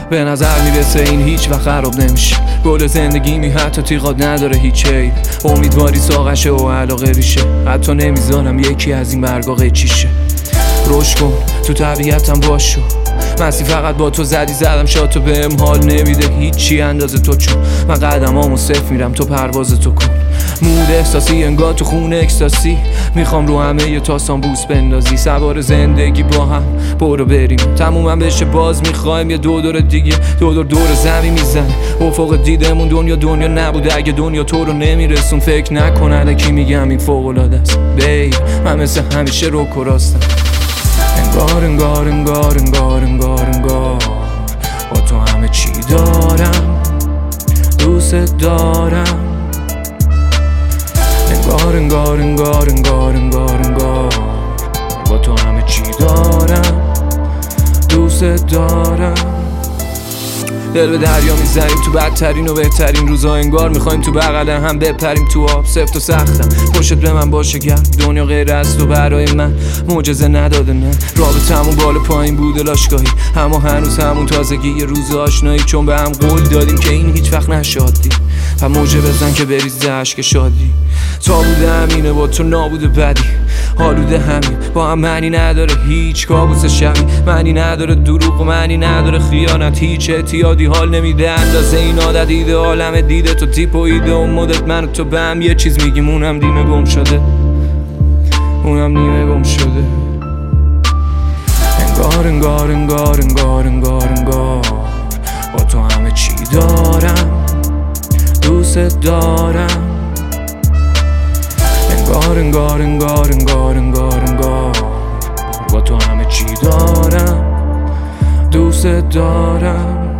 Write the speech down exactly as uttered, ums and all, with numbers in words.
به نظر میرسه این هیچ وقت خراب نمیشه. گل زندگی می حتی تیغات نداره هیچ عیب. امیدواری ساقشه و علاقه ریشه. حتی نمیذارم یکی از این برگا قیچیشه. رشد کن تو طبیعتم باشو. مستی فقط با تو زدی زدم شاتو بهم حال نمیده هیچی اندازه تو، چون من قدمامو صفر میرم تو پرواز تو کن. مود احساسی انگار تو خونه اکستاسی. میخوام رو همه یه تاسان بوس بندازی. سوار زندگی با هم برو بریم تمومم بشه باز میخوایم یه دو دور دیگه. دو دور دور زمین میزنه افق دیدمون. دنیا دنیا نبوده اگه دنیا تو رو نمیرسون. فکر نکن الکی میگم این فوق‌العاده است بیب. من مثل همیشه رو راستم. انگار انگار انگار انگار انگار انگار با تو همه چی دارم دوست دارم. انگار انگار انگار انگار انگار انگار با تو همه چی دارم دوست دارم. دل به دریا میزنیم تو بدترین و بهترین روزا. انگار میخوایم تو بغل هم بپریم تو آب. سفت و سختم پشت به من باشه گرم. دنیا غیر از تو برای من معجزه نداده نه. رابطمون بالا پایین بوده لاشگاهی، اما هنوز همون تازگی یه روز آشنایی. چون به هم قول دادیم که این هیچ وقت نشادی و موجه بزن که بریزه عشق شادی. تا بوده همینه با تو نابوده بدی. حالوده همین با هم معنی نداره هیچ کابوس شبی. معنی نداره دروغ و معنی نداره خیانت. هیچ اعتیادی حال نمیده اندازه این عادت. ایده عالم دیده تو تیپ و ایده و مدت. من و تو به هم یه چیز میگیم اونم نیمه گم شده. اونم نیمه گم شده. انگار انگار انگار انگار انگار انگار با تو همه چی دارم دوست دارم. انگار انگار انگار انگار انگار انگار با تو همه چی دارم دوست دارم.